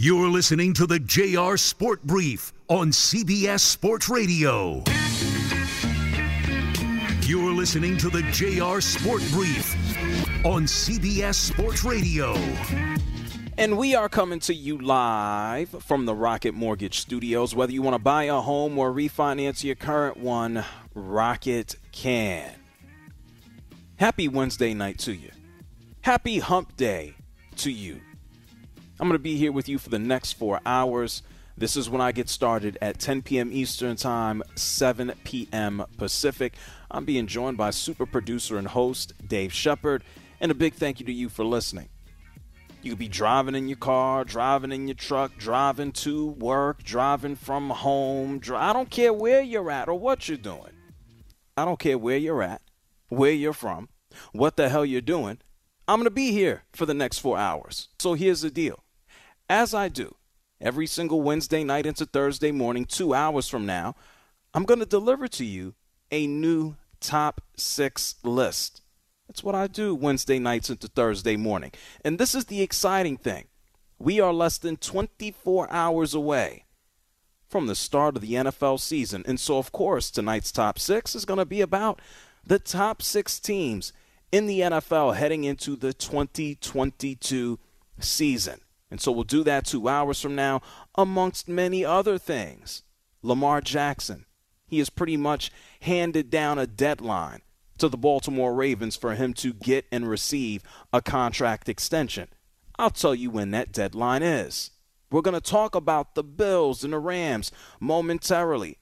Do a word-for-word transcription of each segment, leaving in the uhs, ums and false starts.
You're listening to the J R Sport Brief on C B S Sports Radio. You're listening to the J R Sport Brief on C B S Sports Radio. And we are coming to you live from the Rocket Mortgage Studios. Whether you want to buy a home or refinance your current one, Rocket can. Happy Wednesday night to you. Happy Hump Day to you. I'm going to be here with you for the next four hours. This is when I get started at ten p.m. Eastern Time, seven p.m. Pacific. I'm being joined by super producer and host Dave Shepard, and a big thank you to you for listening. You could be driving in your car, driving in your truck, driving to work, driving from home. Dri- I don't care where you're at or what you're doing. I don't care where you're at, where you're from, what the hell you're doing. I'm going to be here for the next four hours. So here's the deal. As I do every single Wednesday night into Thursday morning, two hours from now, I'm going to deliver to you a new top six list. That's what I do Wednesday nights into Thursday morning. And this is the exciting thing. We are less than twenty-four hours away from the start of the N F L season. And so, of course, tonight's top six is going to be about the top six teams in the N F L heading into the twenty twenty-two season. And so we'll do that two hours from now, amongst many other things. Lamar Jackson, he has pretty much handed down a deadline to the Baltimore Ravens for him to get and receive a contract extension. I'll tell you when that deadline is. We're going to talk about the Bills and the Rams momentarily.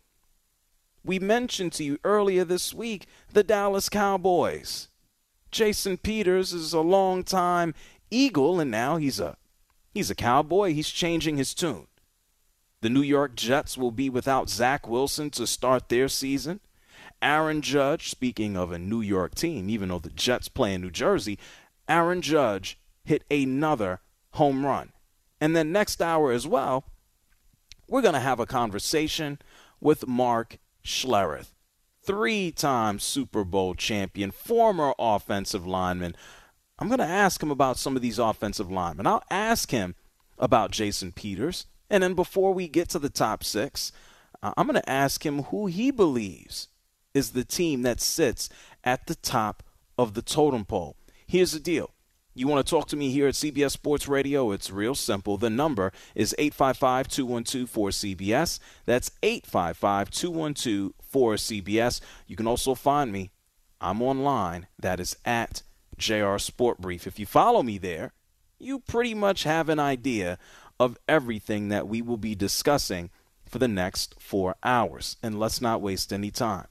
We mentioned to you earlier this week the Dallas Cowboys. Jason Peters is a longtime Eagle, and now he's a He's a Cowboy. He's changing his tune. The New York Jets will be without Zach Wilson to start their season. Aaron Judge, speaking of a New York team, even though the Jets play in New Jersey, Aaron Judge hit another home run. And then next hour as well, we're going to have a conversation with Mark Schlereth, three-time Super Bowl champion, former offensive lineman. I'm going to ask him about some of these offensive linemen. I'll ask him about Jason Peters. And then before we get to the top six, uh, I'm going to ask him who he believes is the team that sits at the top of the totem pole. Here's the deal. You want to talk to me here at C B S Sports Radio? It's real simple. The number is eight five five, two one two, four C B S. That's eight five five, two one two, four C B S. You can also find me. I'm online. That is at J R Sport Brief. If you follow me there, you pretty much have an idea of everything that we will be discussing for the next four hours. And let's not waste any time.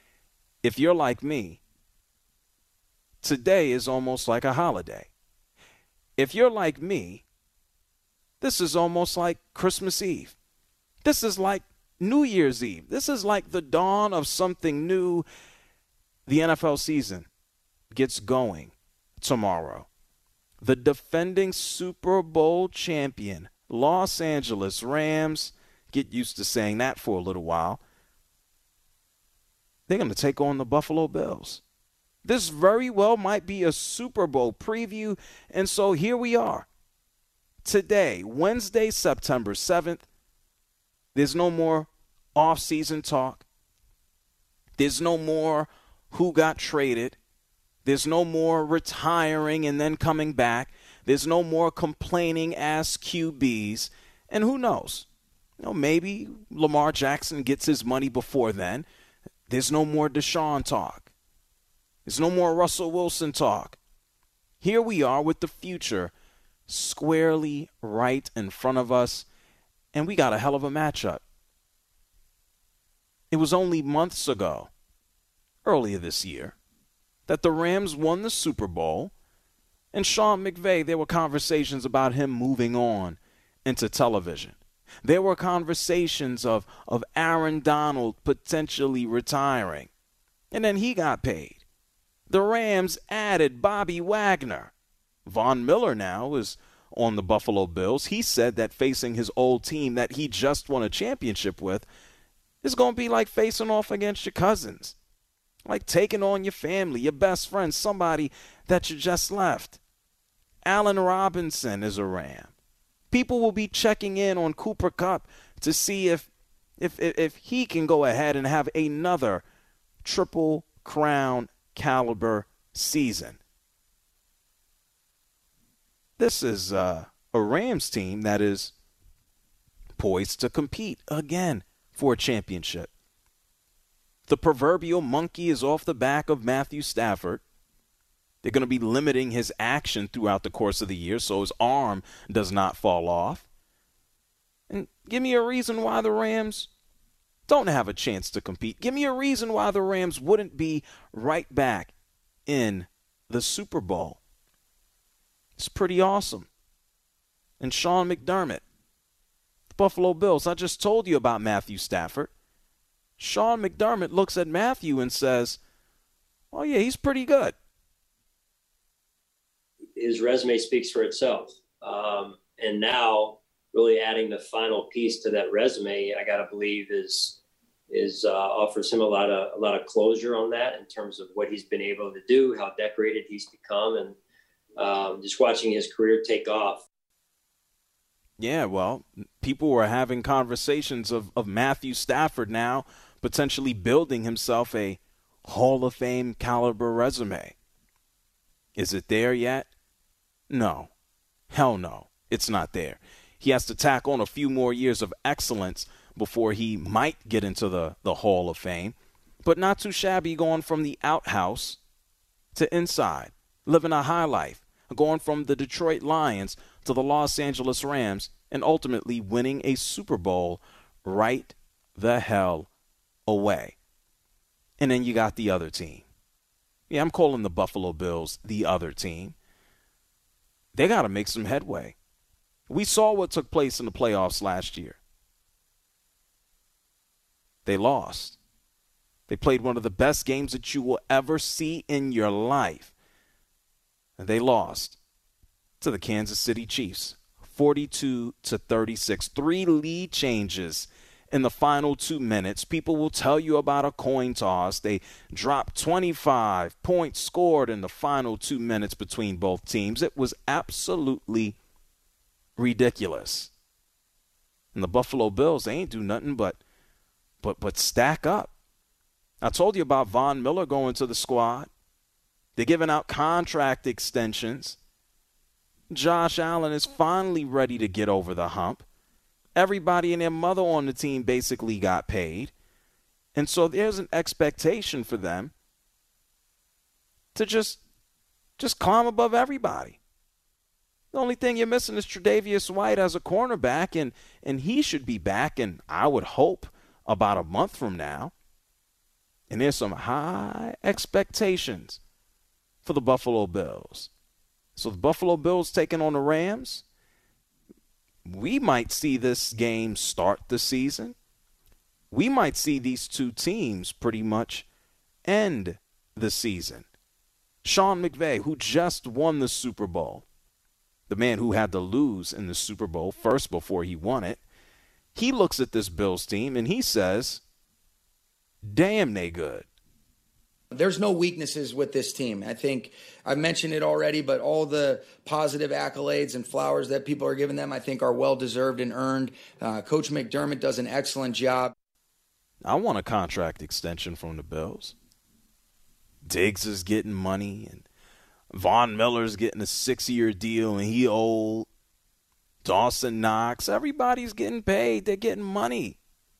If you're like me, today is almost like a holiday. If you're like me, this is almost like Christmas Eve. This is like New Year's Eve. This is like the dawn of something new. The N F L season gets going tomorrow. The defending Super Bowl champion, Los Angeles Rams, get used to saying that for a little while, they're going to take on the Buffalo Bills. This very well might be a Super Bowl preview, and so here we are. Today, Wednesday, September seventh, there's no more off-season talk. There's no more who got traded. There's no more retiring and then coming back. There's no more complaining ass Q Bs. And who knows? You know, maybe Lamar Jackson gets his money before then. There's no more Deshaun talk. There's no more Russell Wilson talk. Here we are with the future squarely right in front of us, and we got a hell of a matchup. It was only months ago, earlier this year, that the Rams won the Super Bowl, and Sean McVay, there were conversations about him moving on into television. There were conversations of, of Aaron Donald potentially retiring, and then he got paid. The Rams added Bobby Wagner. Von Miller now is on the Buffalo Bills. He said that facing his old team that he just won a championship with is going to be like facing off against your cousins. Like taking on your family, your best friend, somebody that you just left. Allen Robinson is a Ram. People will be checking in on Cooper Kupp to see if if if, if he can go ahead and have another triple crown caliber season. This is uh, a Rams team that is poised to compete again for a championship. The proverbial monkey is off the back of Matthew Stafford. They're going to be limiting his action throughout the course of the year so his arm does not fall off. And give me a reason why the Rams don't have a chance to compete. Give me a reason why the Rams wouldn't be right back in the Super Bowl. It's pretty awesome. And Sean McDermott, the Buffalo Bills, I just told you about Matthew Stafford. Sean McDermott looks at Matthew and says, oh, yeah, he's pretty good. His resume speaks for itself. Um, and now really adding the final piece to that resume, I got to believe is is uh, offers him a lot of a lot of closure on that in terms of what he's been able to do, how decorated he's become, and um, just watching his career take off. Yeah, well, people were having conversations of, of Matthew Stafford now potentially building himself a Hall of Fame caliber resume. Is it there yet? No. Hell no. It's not there. He has to tack on a few more years of excellence before he might get into the, the Hall of Fame. But not too shabby going from the outhouse to inside, living a high life, going from the Detroit Lions to the Los Angeles Rams, and ultimately winning a Super Bowl right the hell away. And then you got the other team. Yeah, I'm calling the Buffalo Bills the other team. They got to make some headway. We saw what took place in the playoffs last year. They lost. They played one of the best games that you will ever see in your life. And they lost to the Kansas City Chiefs, forty-two to thirty-six. Three lead changes in the final two minutes. People will tell you about a coin toss. They dropped twenty-five points scored in the final two minutes between both teams. It was absolutely ridiculous. And the Buffalo Bills, they ain't do nothing but but but stack up. I told you about Von Miller going to the squad. They're giving out contract extensions. Josh Allen is finally ready to get over the hump. Everybody and their mother on the team basically got paid. And so there's an expectation for them to just, just climb above everybody. The only thing you're missing is Tre'Davious White as a cornerback, and, and he should be back, and I would hope about a month from now. And there's some high expectations for the Buffalo Bills. So the Buffalo Bills taking on the Rams. We might see this game start the season. We might see these two teams pretty much end the season. Sean McVay, who just won the Super Bowl, the man who had to lose in the Super Bowl first before he won it, he looks at this Bills team and he says, damn, they good. There's no weaknesses with this team. I think I've mentioned it already, but all the positive accolades and flowers that people are giving them, I think, are well-deserved and earned. Uh, Coach McDermott does an excellent job. I want a contract extension from the Bills. Diggs is getting money, and Von Miller's getting a six-year deal, and he old. Dawson Knox, everybody's getting paid. They're getting money.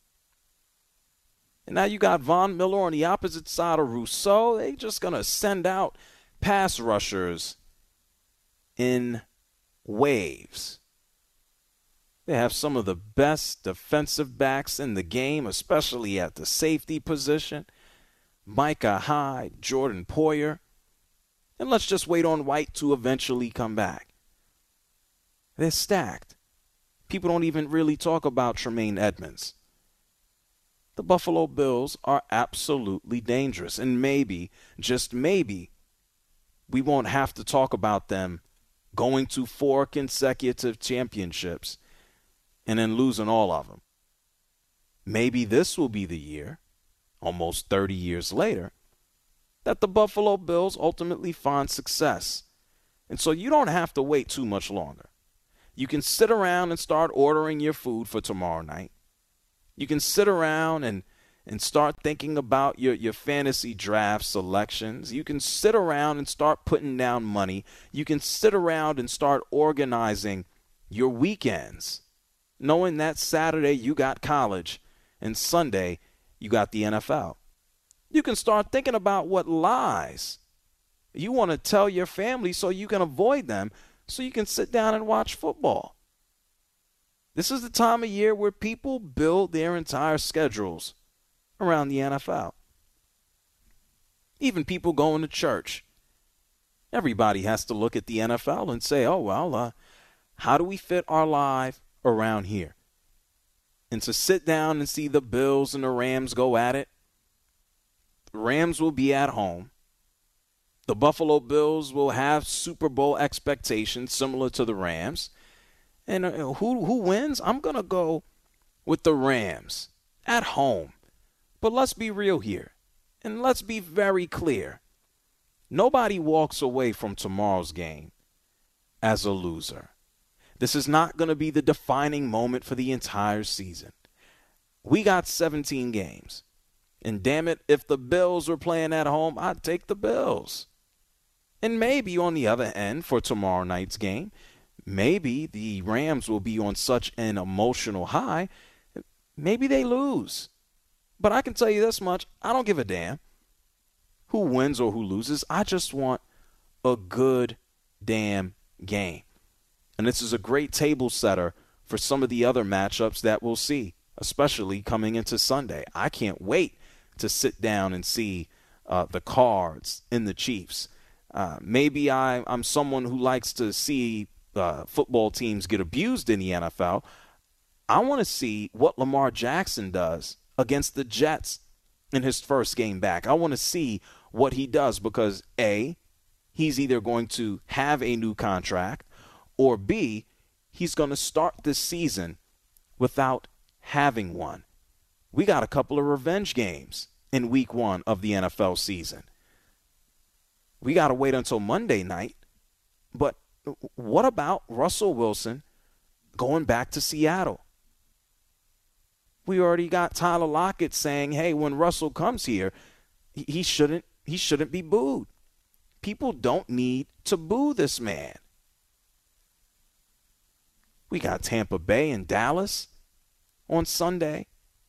And now you got Von Miller on the opposite side of Rousseau. They just going to send out pass rushers in waves. They have some of the best defensive backs in the game, especially at the safety position. Micah Hyde, Jordan Poyer. And let's just wait on White to eventually come back. They're stacked. People don't even really talk about Tremaine Edmonds. The Buffalo Bills are absolutely dangerous. And maybe, just maybe, we won't have to talk about them going to four consecutive championships and then losing all of them. Maybe this will be the year, almost thirty years later, that the Buffalo Bills ultimately find success. And so you don't have to wait too much longer. You can sit around and start ordering your food for tomorrow night. You can sit around and, and start thinking about your, your fantasy draft selections. You can sit around and start putting down money. You can sit around and start organizing your weekends, knowing that Saturday you got college and Sunday you got the N F L. You can start thinking about what lies you want to tell your family so you can avoid them, so you can sit down and watch football. This is the time of year where people build their entire schedules around the N F L. Even people going to church. Everybody has to look at the N F L and say, oh, well, uh, how do we fit our life around here? And to sit down and see the Bills and the Rams go at it, the Rams will be at home. The Buffalo Bills will have Super Bowl expectations similar to the Rams. And uh, who who wins? I'm going to go with the Rams at home. But let's be real here. And let's be very clear. Nobody walks away from tomorrow's game as a loser. This is not going to be the defining moment for the entire season. We got seventeen games. And damn it, if the Bills were playing at home, I'd take the Bills. And maybe on the other end for tomorrow night's game, maybe the Rams will be on such an emotional high, maybe they lose. But I can tell you this much, I don't give a damn who wins or who loses. I just want a good damn game. And this is a great table setter for some of the other matchups that we'll see, especially coming into Sunday. I can't wait to sit down and see uh, the Cards and the Chiefs. Uh, maybe I, I'm someone who likes to see uh, football teams get abused in the N F L. I want to see what Lamar Jackson does against the Jets in his first game back. I want to see what he does because, A, he's either going to have a new contract, or B, he's going to start this season without having one. We got a couple of revenge games in week one of the N F L season. We got to wait until Monday night. But what about Russell Wilson going back to Seattle? We already got Tyler Lockett saying, hey, when Russell comes here, he shouldn't he shouldn't be booed. People don't need to boo this man. We got Tampa Bay and Dallas on Sunday.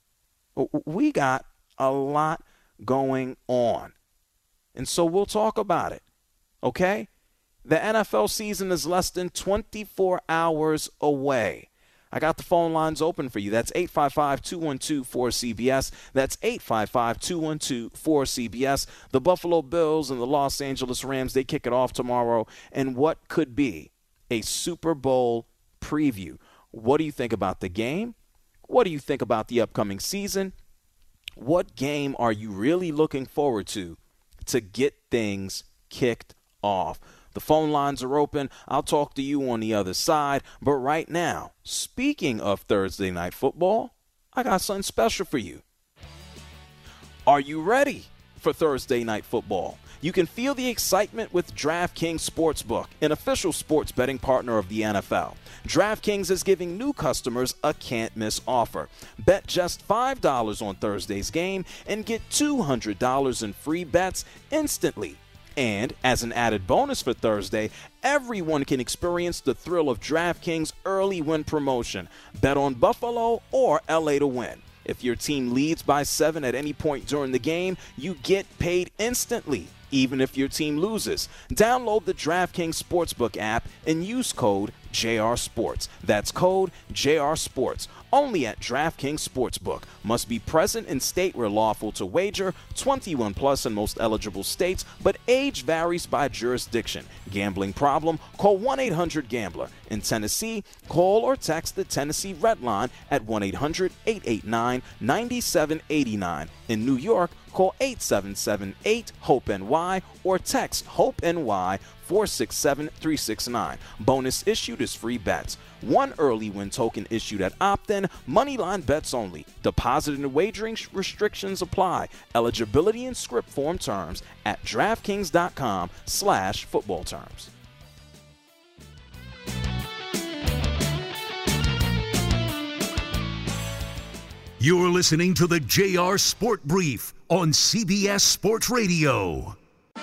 We got a lot going on. And so we'll talk about it, okay? The N F L season is less than twenty-four hours away. I got the phone lines open for you. That's eight five five, two one two, four C B S. That's eight five five, two one two, four C B S. The Buffalo Bills and the Los Angeles Rams, they kick it off tomorrow. And what could be a Super Bowl preview. What do you think about the game? What do you think about the upcoming season? What game are you really looking forward to to get things kicked off? The phone lines are open. I'll talk to you on the other side. But right now, speaking of Thursday Night Football, I got something special for you. Are you ready for Thursday Night Football? You can feel the excitement with DraftKings Sportsbook, an official sports betting partner of the N F L. DraftKings is giving new customers a can't-miss offer. Bet just five dollars on Thursday's game and get two hundred dollars in free bets instantly. And as an added bonus for Thursday, everyone can experience the thrill of DraftKings early win promotion. Bet on Buffalo or L A to win. If your team leads by seven at any point during the game, you get paid instantly, even if your team loses. Download the DraftKings Sportsbook app and use code J R Sports. That's code J R Sports. Only at DraftKings Sportsbook. Must be present in state where lawful to wager. twenty-one plus in most eligible states, but age varies by jurisdiction. Gambling problem? Call one eight hundred gambler. In Tennessee, call or text the Tennessee Red Line at one eight hundred, eight eight nine, nine seven eight nine. In New York, call eight seven seven, eight, HOPE N Y or text HOPE-NY four six seven, three six nine. Bonus issued is free bets. One early win token issued at opt-in. Moneyline bets only. Deposit and wagering restrictions apply. Eligibility and script form terms at DraftKings.com slash football terms. You're listening to the J R Sport Brief on C B S Sports Radio.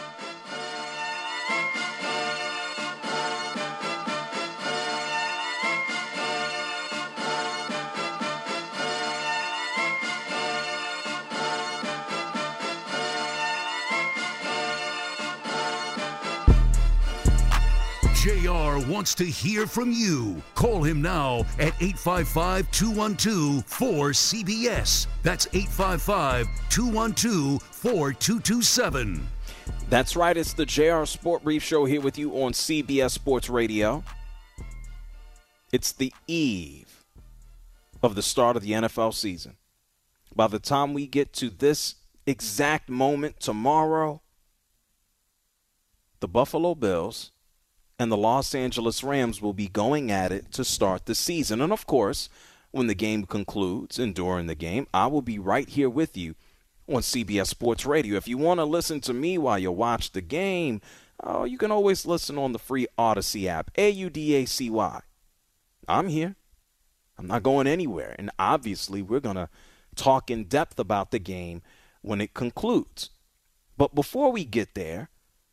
J R wants to hear from you. Call him now at eight five five, two one two, four C B S. That's eight five five, two one two, four two two seven. That's right. It's the J R Sport Brief Show here with you on C B S Sports Radio. It's the eve of the start of the N F L season. By the time we get to this exact moment tomorrow, the Buffalo Bills and the Los Angeles Rams will be going at it to start the season. And, of course, when the game concludes and during the game, I will be right here with you on C B S Sports Radio. If you want to listen to me while you watch the game, oh, you can always listen on the free Odyssey app, A U D A C Y. I'm here. I'm not going anywhere. And, obviously, we're going to talk in depth about the game when it concludes. But before we get there,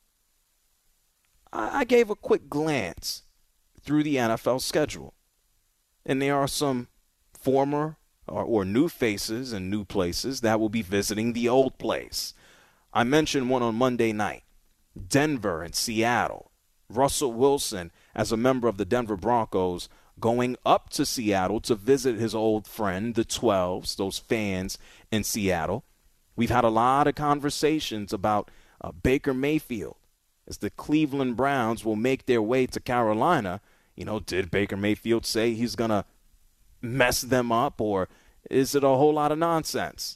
I gave a quick glance through the N F L schedule, and there are some former or, or new faces and new places that will be visiting the old place. I mentioned one on Monday night, Denver and Seattle. Russell Wilson, as a member of the Denver Broncos, going up to Seattle to visit his old friend, the twelves, those fans in Seattle. We've had a lot of conversations about uh, Baker Mayfield. As the Cleveland Browns will make their way to Carolina, you know, did Baker Mayfield say he's going to mess them up, or is it a whole lot of nonsense?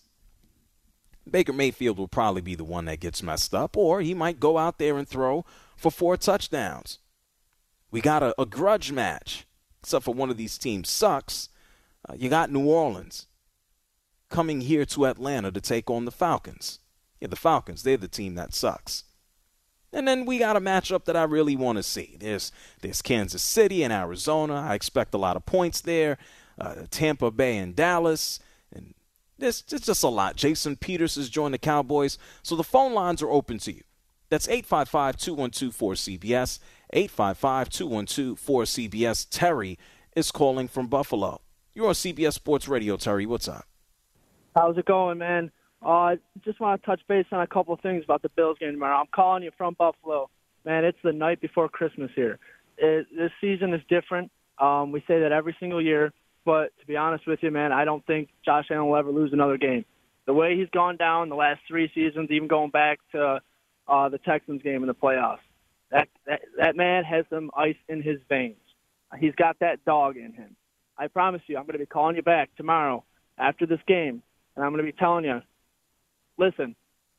Baker Mayfield will probably be the one that gets messed up, or he might go out there and throw for four touchdowns. We got a, a grudge match, except for one of these teams sucks. Uh, you got New Orleans coming here to Atlanta to take on the Falcons. Yeah, the Falcons, they're the team that sucks. And then we got a matchup that I really want to see. There's there's Kansas City and Arizona. I expect a lot of points there. Uh, Tampa Bay and Dallas. And there's, there's just a lot. Jason Peters has joined the Cowboys. So the phone lines are open to you. That's eight five five, two one two, four C B S. eight five five, two one two, four C B S. Terry is calling from Buffalo. You're on C B S Sports Radio, Terry. What's up? How's it going, man? I uh, just want to touch base on a couple of things about the Bills game tomorrow. I'm calling you from Buffalo. Man, it's the night before Christmas here. It, this season is different. Um, we say that every single year. But to be honest with you, man, I don't think Josh Allen will ever lose another game. The way he's gone down the last three seasons, even going back to uh, the Texans game in the playoffs, that, that, that man has some ice in his veins. He's got that dog in him. I promise you, I'm going to be calling you back tomorrow after this game, and I'm going to be telling you, listen,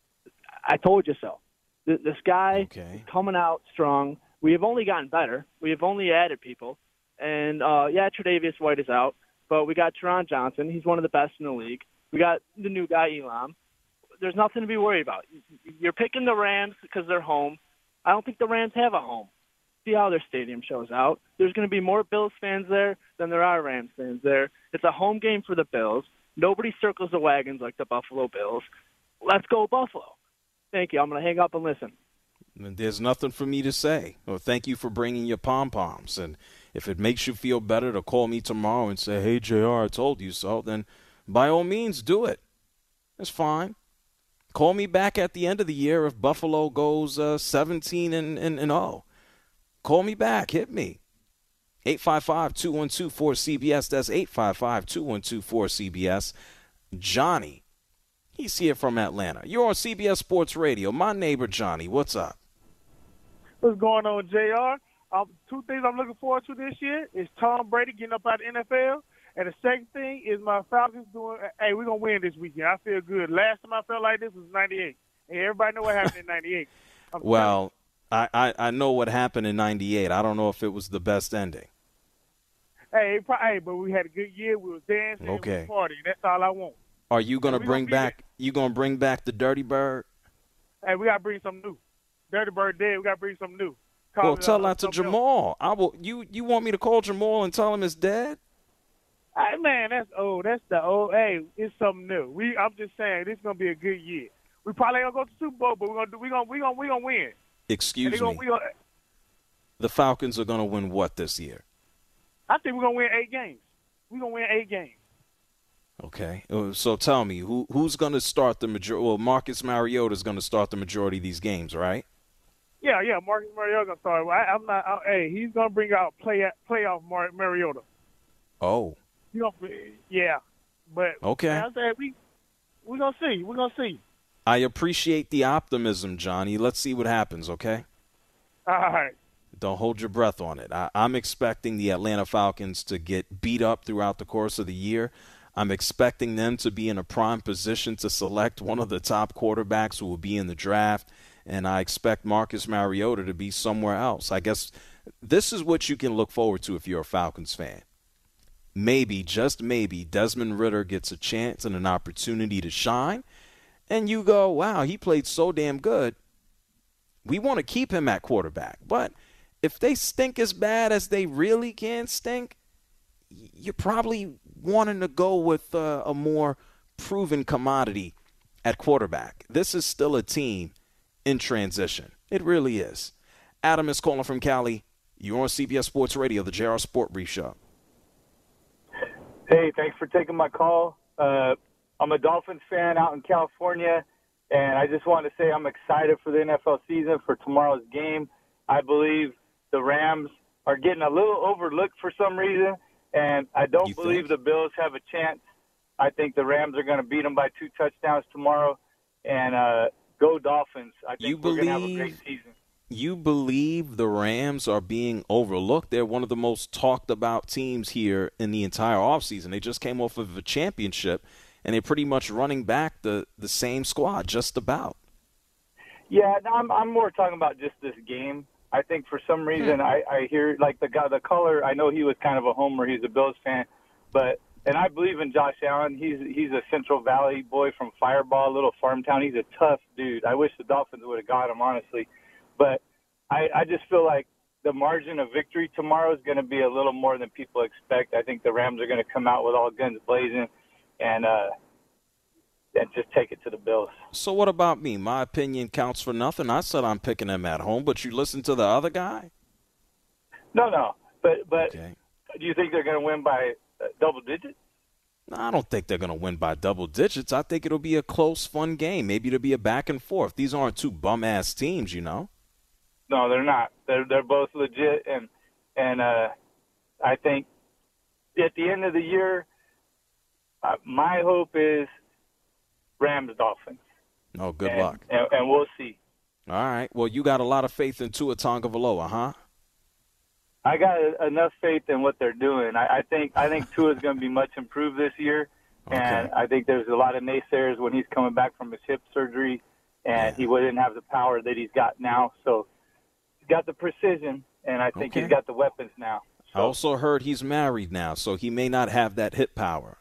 I told you so. This guy okay. is coming out strong. We have only gotten better. We have only added people. And, uh, yeah, Tre'Davious White is out, but we got Teron Johnson. He's one of the best in the league. We got the new guy, Elam. There's nothing to be worried about. You're picking the Rams because they're home. I don't think the Rams have a home. See how their stadium shows out. There's going to be more Bills fans there than there are Rams fans there. It's a home game for the Bills. Nobody circles the wagons like the Buffalo Bills. Let's go Buffalo. Thank you. I'm going to hang up and listen. There's nothing for me to say. Well, thank you for bringing your pom-poms. And if it makes you feel better to call me tomorrow and say, hey, J R, I told you so, then by all means do it. That's fine. Call me back at the end of the year if Buffalo goes uh, seventeen and, and, and oh. Call me back. Hit me. eight five five, two one two, four C B S. That's eight five five, two one two, four C B S. Johnny. He's here from Atlanta. You're on C B S Sports Radio. My neighbor, Johnny. What's up? What's going on, J R? Um, two things I'm looking forward to this year is Tom Brady getting up out of the N F L. And the second thing is my Falcons doing, hey, we're going to win this weekend. I feel good. Last time I felt like this was ninety-eight. And everybody know what happened in ninety-eight. I'm well, I, I, I know what happened in ninety-eight. I don't know if it was the best ending. Hey, hey, but we had a good year. We was dancing. Okay. We was partying. That's all I want. Are you going to we bring gonna back – you going to bring back the Dirty Bird? Hey, we got to bring something new. Dirty Bird dead. We got to bring something new. Call Well, it, tell uh, that to something Jamal. I will. You, you want me to call Jamal and tell him it's dead? Hey, man, that's old. That's the old. Hey, it's something new. We, I'm just saying, this is gonna be a good year. We probably ain't gonna go to the Super Bowl, but we're gonna do. We gonna we gonna we gonna win. Excuse gonna, me. we gonna, the Falcons are going to win what this year? I think we're gonna win eight games. We're gonna win eight games. Okay. So tell me, who who's going to start the majority? Well, Marcus Mariota is going to start the majority of these games, right? Yeah, yeah. Marcus Mariota gonna start. I, I'm not. I, hey, he's gonna bring out play playoff Mar- Mariota. Oh. You know, yeah, but okay. I said we we're gonna see. We're gonna see. I appreciate the optimism, Johnny. Let's see what happens. Okay. All right. Don't hold your breath on it. I, I'm expecting the Atlanta Falcons to get beat up throughout the course of the year. I'm expecting them to be in a prime position to select one of the top quarterbacks who will be in the draft, and I expect Marcus Mariota to be somewhere else. I guess this is what you can look forward to if you're a Falcons fan. Maybe, just maybe, Desmond Ridder gets a chance and an opportunity to shine, and you go, wow, he played so damn good. We want to keep him at quarterback. But if they stink as bad as they really can stink, you're probably wanting to go with uh, a more proven commodity at quarterback. This is still a team in transition. It really is. Adam is calling from Cali. You're on C B S Sports Radio, the J R Sport Brief Show. Hey, thanks for taking my call. Uh, I'm a Dolphins fan out in California, and I just want to say I'm excited for the N F L season, for tomorrow's game. I believe the Rams are getting a little overlooked for some reason, and I don't You believe think? the Bills have a chance. I think the Rams are going to beat them by two touchdowns tomorrow, and uh, go Dolphins. I think You we're going to have a believe- great season. You believe the Rams are being overlooked? They're one of the most talked about teams here in the entire offseason. They just came off of a championship, and they're pretty much running back the, the same squad, just about. Yeah, no, I'm I'm more talking about just this game. I think for some reason I, I hear like the guy, the caller. I know he was kind of a homer. He's a Bills fan, but and I believe in Josh Allen. He's he's a Central Valley boy from Fireball, a little farm town. He's a tough dude. I wish the Dolphins would have got him, honestly. But I, I just feel like the margin of victory tomorrow is going to be a little more than people expect. I think the Rams are going to come out with all guns blazing and uh, and just take it to the Bills. So what about me? My opinion counts for nothing. I said I'm picking them at home, but you listen to the other guy? No, no. But but Okay. do you think they're going to win by uh, double digits? No, I don't think they're going to win by double digits. I think it'll be a close, fun game. Maybe it'll be a back and forth. These aren't two bum-ass teams, you know. No, they're not. They're they're both legit, and and uh, I think at the end of the year, uh, my hope is Rams Dolphins. Oh, good and, luck. and, and we'll see. All right. Well, you got a lot of faith in Tua Tagovailoa, huh? I got enough faith in what they're doing. I, I think I think Tua is going to be much improved this year, and Okay. I think there's a lot of naysayers when he's coming back from his hip surgery, and Yeah. he wouldn't have the power that he's got now. So he's got the precision, and I think Okay. he's got the weapons now. I also heard he's married now, so he may not have that hit power.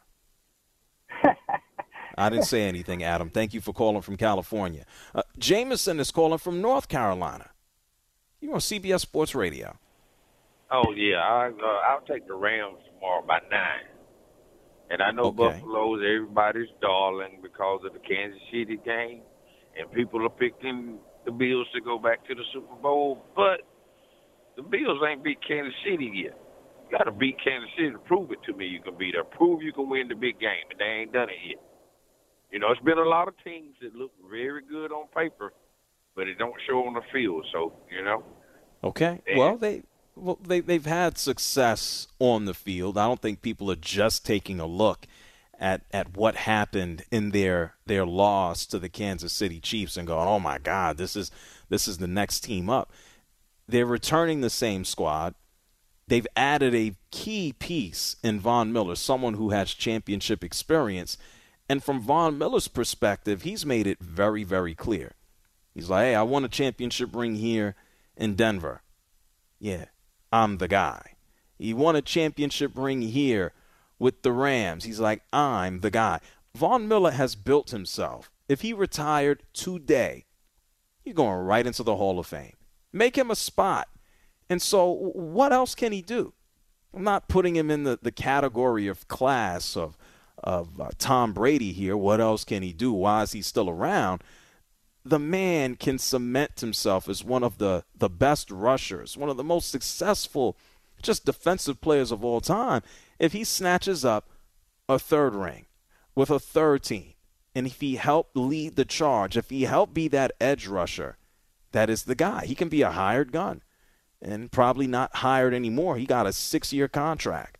I didn't say anything, Adam. Thank you for calling from California. Uh, Jameson is calling from North Carolina. You're on C B S Sports Radio. Oh, yeah. I, uh, I'll take the Rams tomorrow by nine. And I know Okay. Buffalo's everybody's darling because of the Kansas City game, and people are picking the Bills to go back to the Super Bowl. But the Bills ain't beat Kansas City yet. You got to beat Kansas City to prove it to me you can beat her. Prove you can win the big game, and they ain't done it yet. You know, it's been a lot of teams that look very good on paper, but it don't show on the field. So, you know. Okay. And- Well, they well they they've had success on the field. I don't think people are just taking a look at at what happened in their their loss to the Kansas City Chiefs and going, "Oh my God, this is this is the next team up." They're returning the same squad. They've added a key piece in Von Miller, someone who has championship experience. And from Von Miller's perspective, he's made it very, very clear. He's like, hey, I won a championship ring here in Denver. Yeah, I'm the guy. He won a championship ring here with the Rams. He's like, I'm the guy. Von Miller has built himself. If he retired today, he's going right into the Hall of Fame. Make him a spot. And so what else can he do? I'm not putting him in the, the category of class of, of uh, Tom Brady here. What else can he do? Why is he still around? The man can cement himself as one of the, the best rushers, one of the most successful just defensive players of all time, if he snatches up a third ring with a third team, and if he helped lead the charge, if he helped be that edge rusher, that is the guy. He can be a hired gun and probably not hired anymore. He got a six-year contract.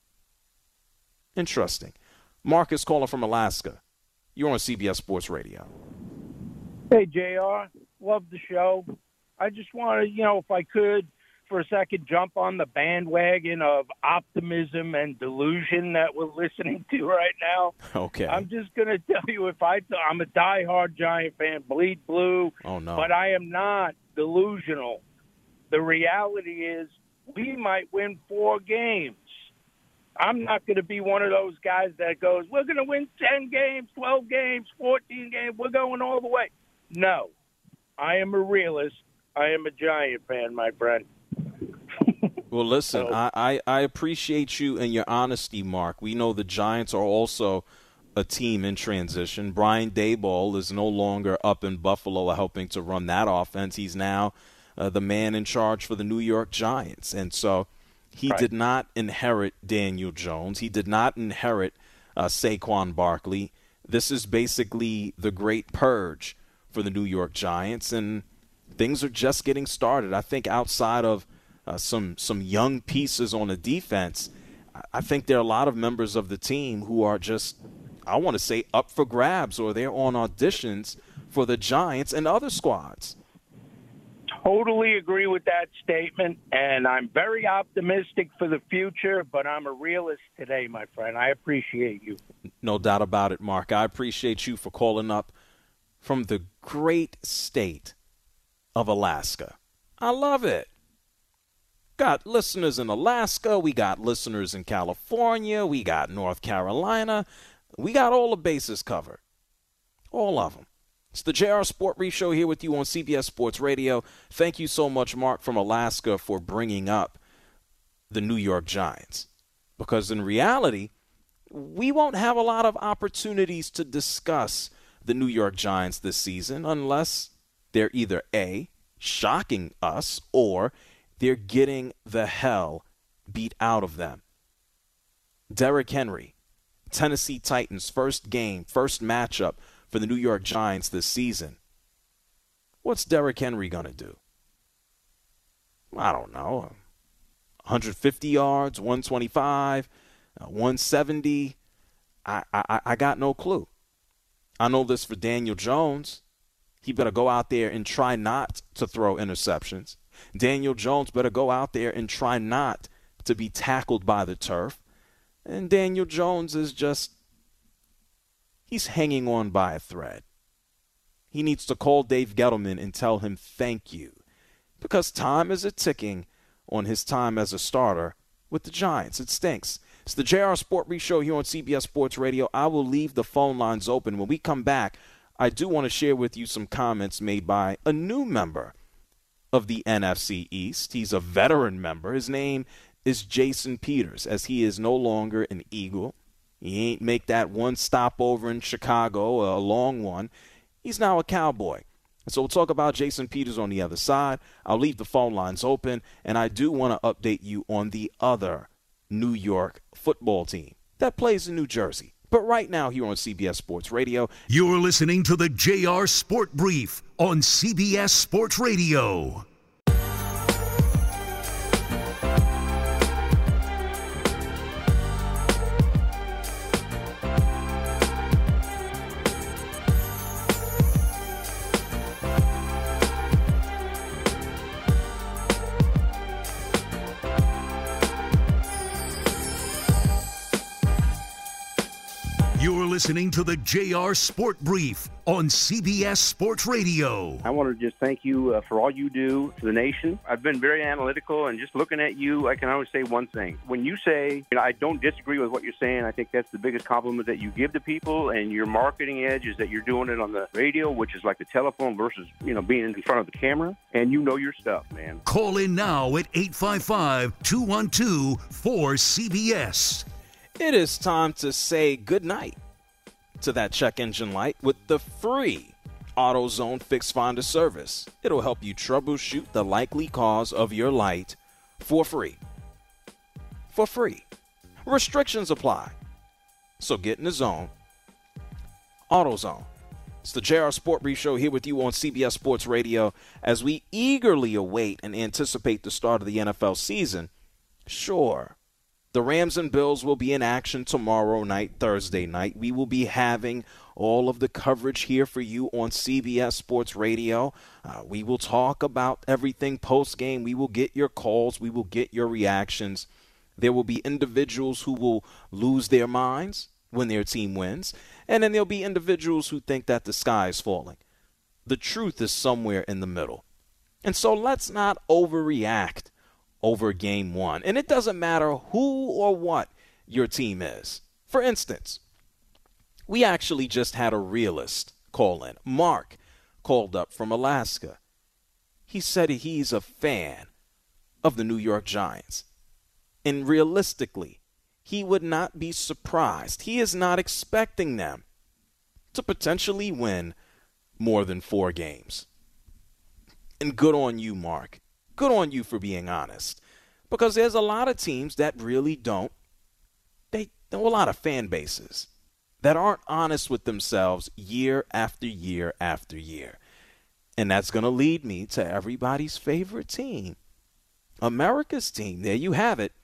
Interesting. Marcus calling from Alaska. You're on C B S Sports Radio. Hey, J R. Love the show. I just want to, you know, if I could, for a second, jump on the bandwagon of optimism and delusion that we're listening to right now. Okay. I'm just going to tell you, if I, I'm a diehard Giant fan, bleed blue. Oh, no. But I am not delusional. The reality is we might win four games. I'm not going to be one of those guys that goes, we're going to win ten games, twelve games, fourteen games. We're going all the way. No. I am a realist. I am a Giant fan, my friend. Well, listen, I, I, I appreciate you and your honesty, Mark. We know the Giants are also a team in transition. Brian Daboll is no longer up in Buffalo helping to run that offense. He's now uh, the man in charge for the New York Giants. And so he right. did not inherit Daniel Jones. He did not inherit uh, Saquon Barkley. This is basically the great purge for the New York Giants, and things are just getting started. I think outside of Uh, some some young pieces on the defense, I think there are a lot of members of the team who are just, I want to say, up for grabs, or they're on auditions for the Giants and other squads. Totally agree with that statement, and I'm very optimistic for the future, but I'm a realist today, my friend. I appreciate you. No doubt about it, Mark. I appreciate you for calling up from the great state of Alaska. I love it. Got listeners in Alaska. We got listeners in California. We got North Carolina. We got all the bases covered. All of them. It's the J R Sport Brief Show here with you on C B S Sports Radio. Thank you so much, Mark, from Alaska, for bringing up the New York Giants. Because in reality, we won't have a lot of opportunities to discuss the New York Giants this season unless they're either A, shocking us, or they're getting the hell beat out of them. Derrick Henry, Tennessee Titans, first game, first matchup for the New York Giants this season. What's Derrick Henry going to do? I don't know. one hundred fifty yards, one twenty-five, one seventy. I, I, I got no clue. I know this for Daniel Jones. He better go out there and try not to throw interceptions. Daniel Jones better go out there and try not to be tackled by the turf. And Daniel Jones is just, he's hanging on by a thread. He needs to call Dave Gettleman and tell him thank you, because time is a-ticking on his time as a starter with the Giants. It stinks. It's the J R Sport Brief Show here on C B S Sports Radio. I will leave the phone lines open. When we come back, I do want to share with you some comments made by a new member of the N F C East. He's a veteran member. His name is Jason Peters, as he is no longer an Eagle. He ain't make that one stopover in Chicago, a long one. He's now a Cowboy. And so we'll talk about Jason Peters on the other side. I'll leave the phone lines open, and I do want to update you on the other New York football team that plays in New Jersey. But right now here on C B S Sports Radio, you're listening to the J R Sport Brief on C B S Sports Radio. You're listening to the J R Sport Brief on C B S Sports Radio. I want to just thank you uh, for all you do to the nation. I've been very analytical, and just looking at you, I can always say one thing. When you say, you know, I don't disagree with what you're saying, I think that's the biggest compliment that you give to people, and your marketing edge is that you're doing it on the radio, which is like the telephone versus, you know, being in front of the camera, and you know your stuff, man. Call in now at eight five five, two one two, four C B S. It is time to say goodnight to that check engine light with the free AutoZone Fix Finder service. It'll help you troubleshoot the likely cause of your light for free. For free. Restrictions apply. So get in the zone. AutoZone. It's the J R Sport Brief Show here with you on C B S Sports Radio as we eagerly await and anticipate the start of the N F L season. Sure, the Rams and Bills will be in action tomorrow night, Thursday night. We will be having all of the coverage here for you on C B S Sports Radio. Uh, we will talk about everything post-game. We will get your calls. We will get your reactions. There will be individuals who will lose their minds when their team wins, and then there'll be individuals who think that the sky is falling. The truth is somewhere in the middle. And so let's not overreact over game one. And it doesn't matter who or what your team is. For instance, we actually just had a realist call in. Mark called up from Alaska. He said he's a fan of the New York Giants. And realistically, he would not be surprised. He is not expecting them to potentially win more than four games. And good on you, Mark. Good on you for being honest. Because there's a lot of teams that really don't. They know a lot of fan bases that aren't honest with themselves year after year after year. And that's going to lead me to everybody's favorite team. America's team. There you have it.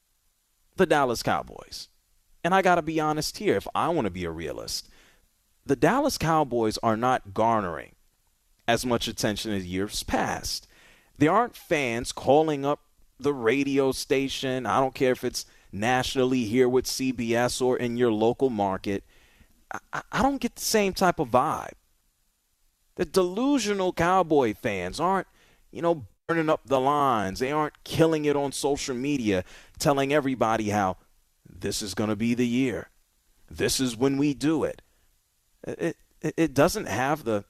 The Dallas Cowboys. And I got to be honest here, if I want to be a realist, the Dallas Cowboys are not garnering as much attention as years past. There aren't fans calling up the radio station. I don't care if it's nationally here with C B S or in your local market. I, I don't get the same type of vibe. The delusional Cowboy fans aren't, you know, burning up the lines. They aren't killing it on social media, telling everybody how this is going to be the year. This is when we do it. It, it, it doesn't have the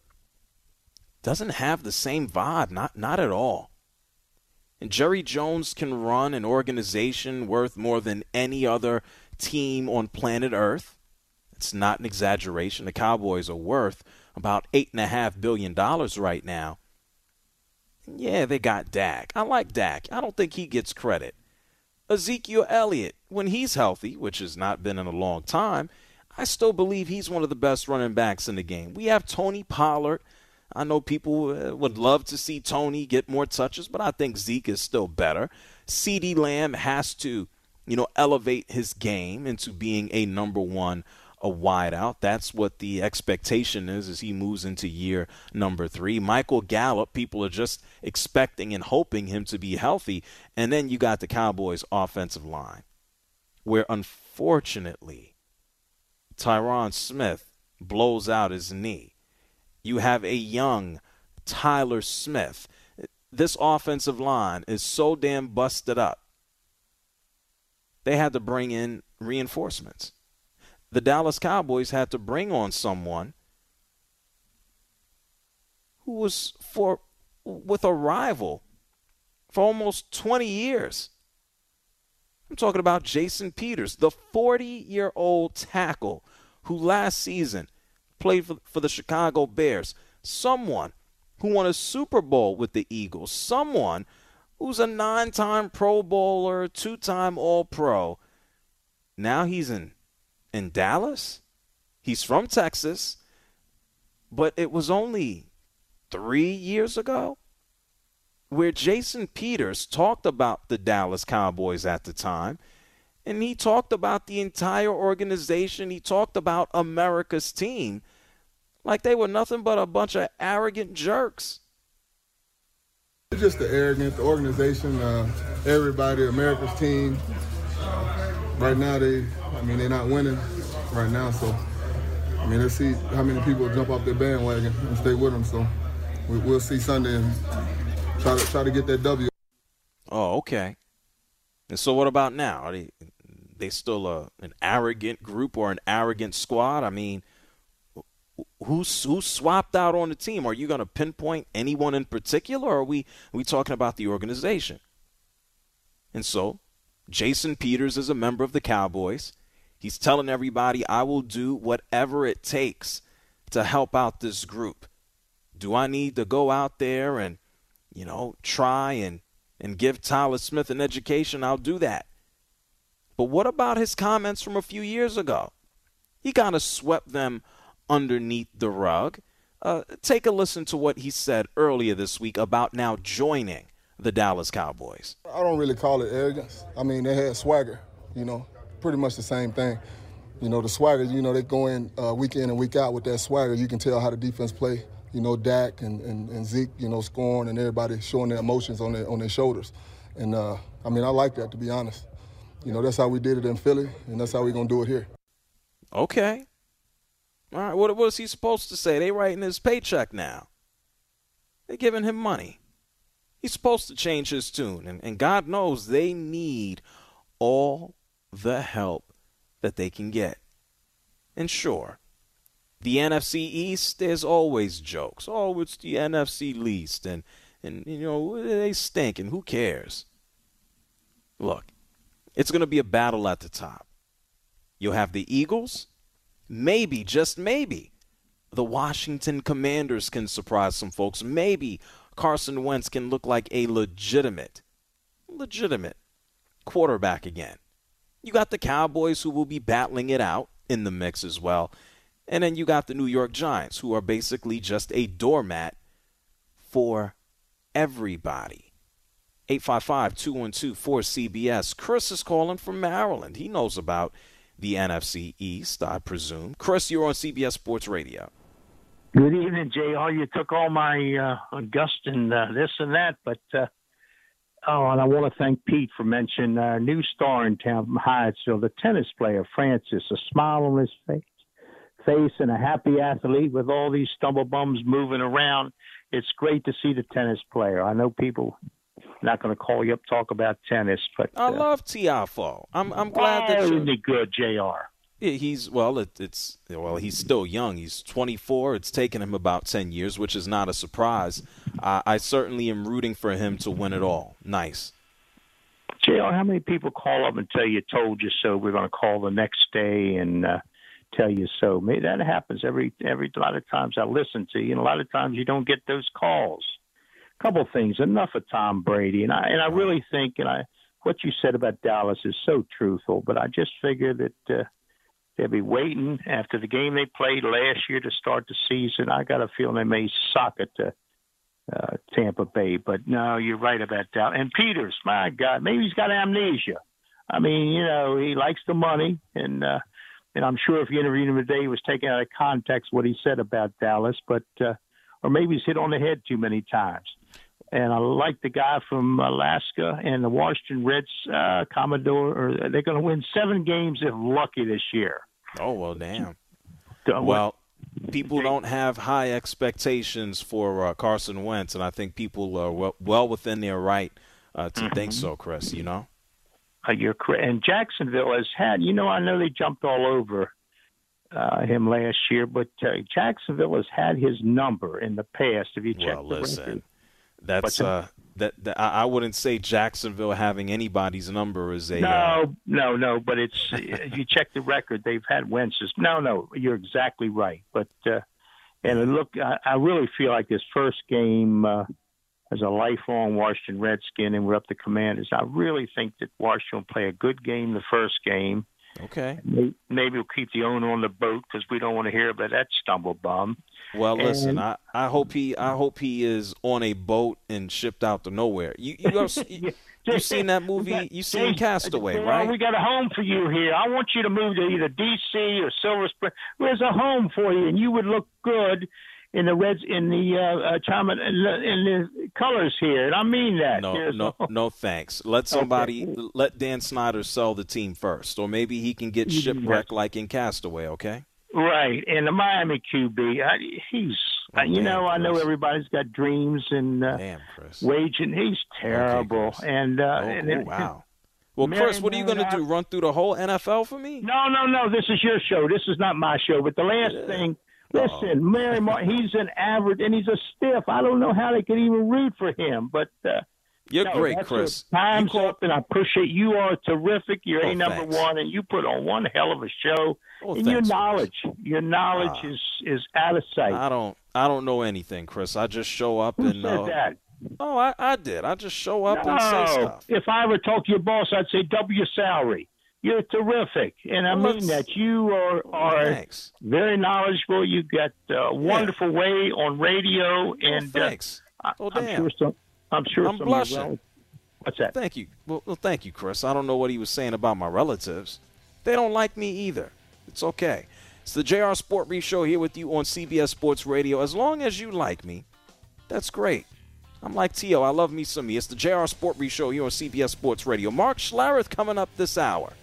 doesn't have the same vibe, not not at all. And Jerry Jones can run an organization worth more than any other team on planet Earth. It's not an exaggeration. The Cowboys are worth about eight point five billion dollars right now. Yeah, they got Dak. I like Dak. I don't think he gets credit. Ezekiel Elliott, when he's healthy, which has not been in a long time, I still believe he's one of the best running backs in the game. We have Tony Pollard. I know people would love to see Tony get more touches, but I think Zeke is still better. CeeDee Lamb has to, you know, elevate his game into being a number one, a wideout. That's what the expectation is as he moves into year number three. Michael Gallup, people are just expecting and hoping him to be healthy. And then you got the Cowboys' offensive line, where unfortunately Tyron Smith blows out his knee. You have a young Tyler Smith. This offensive line is so damn busted up. They had to bring in reinforcements. The Dallas Cowboys had to bring on someone who was for with a rival for almost twenty years. I'm talking about Jason Peters, the forty-year-old tackle who last season played for, for the Chicago Bears, someone who won a Super Bowl with the Eagles, someone who's a nine-time Pro Bowler, two-time All-Pro. Now he's in, in Dallas. He's from Texas, but it was only three years ago where Jason Peters talked about the Dallas Cowboys at the time, and he talked about the entire organization. He talked about America's team like they were nothing but a bunch of arrogant jerks. It's just the arrogance, the organization, uh, everybody, America's team. Right now, they, I mean, they're not winning. right now. So, I mean, let's see how many people jump off their bandwagon and stay with them. So, we, we'll see Sunday and try to try to get that W. Oh, okay. And so what about now? Are they, they still a, an arrogant group or an arrogant squad? I mean, who's who's swapped out on the team? Are you going to pinpoint anyone in particular, or are we, are we talking about the organization? And so Jason Peters is a member of the Cowboys. He's telling everybody, I will do whatever it takes to help out this group. Do I need to go out there and, you know, try and, and give Tyler Smith an education? I'll do that. But what about his comments from a few years ago? He kind of swept them underneath the rug. Uh, take a listen to what he said earlier this week about now joining the Dallas Cowboys. I don't really call it arrogance. I mean, they had swagger, you know, pretty much the same thing. You know, the swagger, you know, they go in uh, week in and week out with that swagger. You can tell how the defense play. You know, Dak and, and, and Zeke, you know, scoring and everybody showing their emotions on their on their shoulders. And, uh, I mean, I like that, to be honest. You know, that's how we did it in Philly, and that's how we're going to do it here. Okay. All right, what, what is he supposed to say? They writing his paycheck now. They're giving him money. He's supposed to change his tune, and, and God knows they need all the help that they can get. And sure, the N F C East, there's always jokes. Oh, it's the N F C least, and, and you know, they stink, and who cares? Look, it's going to be a battle at the top. You'll have the Eagles. Maybe, just maybe, the Washington Commanders can surprise some folks. Maybe Carson Wentz can look like a legitimate, legitimate quarterback again. You got the Cowboys, who will be battling it out in the mix as well. And then you got the New York Giants, who are basically just a doormat for everybody. eight five five, two one two, four C B S. Chris is calling from Maryland. He knows about the N F C East, I presume. Chris, you're on C B S Sports Radio. Good evening, J R. You took all my uh, Augustin uh, this and that, but uh, oh, and I want to thank Pete for mentioning our new star in town from Hyattsville, the tennis player Francis. A smile on his face, face, and a happy athlete with all these stumble bums moving around. It's great to see the tennis player. I know people not going to call you up talk about tennis, but I uh, love Tiafoe. I'm I'm glad that you're you're really good, J R. He's well. It, it's well. He's still young. He's twenty-four. It's taken him about ten years, which is not a surprise. Uh, I certainly am rooting for him to win it all. Nice. J R, how many people call up and tell you "told you so"? We're going to call the next day and uh, tell you so. Maybe that happens every every a lot of times. I listen to you, and a lot of times you don't get those calls. Couple things. Enough of Tom Brady, and I and I really think, and I what you said about Dallas is so truthful. But I just figure that uh, they'll be waiting after the game they played last year to start the season. I got a feeling they may sock it to uh, Tampa Bay. But no, you're right about Dallas. And Peters, my God, maybe he's got amnesia. I mean, you know, he likes the money, and uh, and I'm sure if you interviewed him today, he was taken out of context what he said about Dallas, but uh, or maybe he's hit on the head too many times. And I like the guy from Alaska and the Washington Reds, uh, Commodore. Or they're going to win seven games if lucky this year. Oh, well, damn. Well, people don't have high expectations for uh, Carson Wentz, and I think people are well, well within their right uh, to mm-hmm. think so, Chris, you know? Uh, you're correct. And Jacksonville has had, you know, I know they jumped all over uh, him last year, but uh, Jacksonville has had his number in the past, if you check well, the listen. record. That's uh, that, that. I wouldn't say Jacksonville having anybody's number is a no, uh, no, no. But it's if you check the record, they've had Wentz's. No, no, you're exactly right. But uh, and look, I, I really feel like this first game uh, as a lifelong Washington Redskin, and we're up the Commanders. I really think that Washington will play a good game the first game. Okay. Maybe, maybe we'll keep the owner on the boat because we don't want to hear about that stumble bum. Well, and, listen, I, I hope he I hope he is on a boat and shipped out to nowhere. You you have, you, you seen that movie? You seen Castaway, right? We got a home for you here. I want you to move to either D C or Silver Spring. There's a home for you, and you would look good in the reds in the uh, uh, Chama, in, the, in the colors here, and I mean that. No, There's no, no, no, thanks. Let somebody, Okay. let Dan Snyder sell the team first, or maybe he can get shipwrecked like in Castaway. Okay. Right, and the Miami Q B, I, he's, Oh, you damn, know, I know Chris. everybody's got dreams and uh, Damn, Chris. waging. He's terrible, Chris. and uh, Oh, and oh, it- wow. Well, Mary Chris, what are you going to Marion, do? Run through the whole N F L for me? No, no, no. This is your show. This is not my show. But the last Yeah. thing, listen, Mary Martin, he's an average, and he's a stiff. I don't know how they could even root for him. But uh, You're no, great, that's Chris. it. Time's You call- up, and I appreciate you are terrific. You're Oh, a number thanks. one, and you put on one hell of a show. Oh, and your thanks, knowledge, your knowledge Ah. is is out of sight. I don't, I don't know anything, Chris. I just show up Who and. said Uh, that? oh, I, I did. I just show up and say No. stuff. If I ever talk to your boss, I'd say double your salary. You're terrific, and I Well, mean let's- that. You are are Thanks. very knowledgeable. You got a wonderful way on radio, and oh, thanks. uh, oh, I'm damn. sure some. I'm sure I'm some blushing. Of your rel- What's that? Thank you. Well, well, thank you, Chris. I don't know what he was saying about my relatives. They don't like me either. It's okay. It's the J R Sport Brief Show here with you on C B S Sports Radio. As long as you like me, that's great. I'm like T O. I love me some me. It's the J R Sport Brief Show here on C B S Sports Radio. Mark Schlereth coming up this hour.